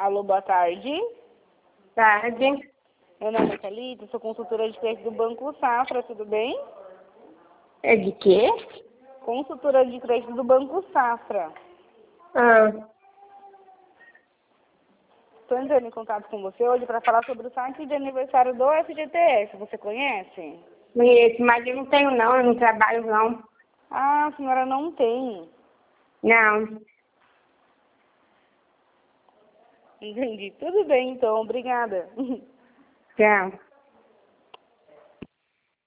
Alô, boa tarde. Tarde. Meu nome é Thalita, sou consultora de crédito do Banco Safra, tudo bem? É de quê? Consultora de crédito do Banco Safra. Estou entrando em contato com você hoje para falar sobre o saque de aniversário do FGTS. Você conhece? Conheço, mas eu não tenho não, eu não trabalho não. Ah, a senhora não tem. Não. Entendi. Tudo bem, então. Obrigada. Tchau.